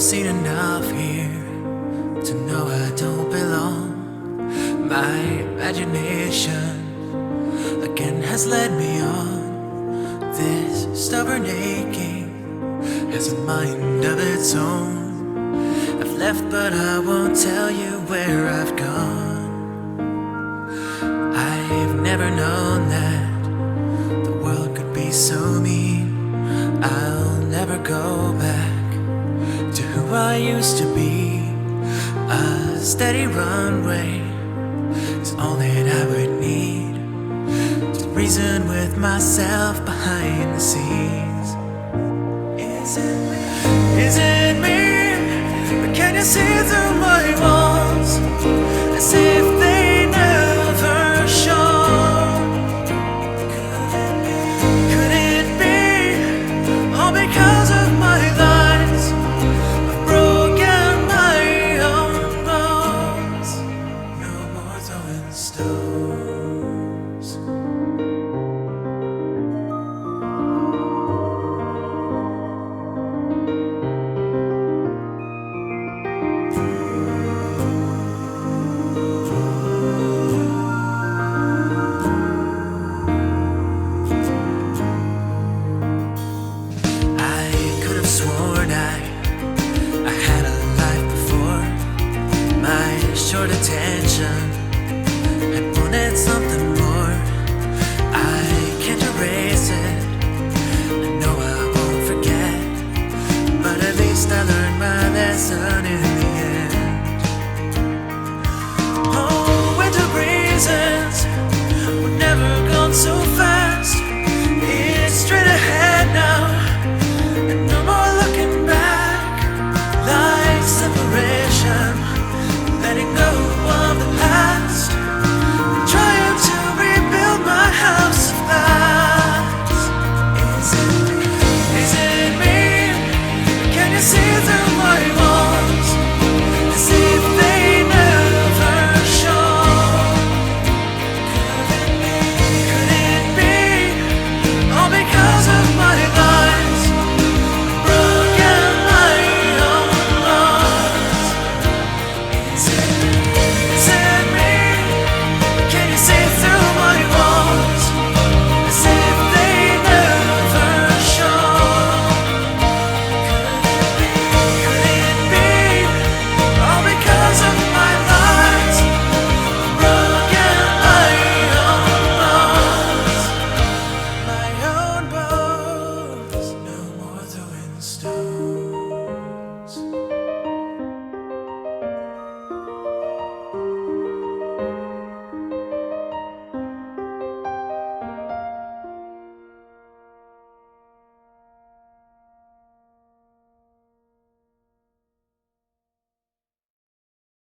seen enough here to know I don't belong. My imagination again has led me on. This stubborn aching has a mind of its own. I've left but I won't tell you where I've gone. I've never known that the world could be so mean. I'll never go back to who I used to be. A steady runway is all that I would need to reason with myself behind the scenes. Is it me? Is it me? But can you see through my walls as if they never shone? Could it be all because of my lies? I've broken my own bones. No more throwing stones. Sworn I had a life before. My short attention had wanted something more. I can't erase it, I know I won't forget, but at least I learned my lesson.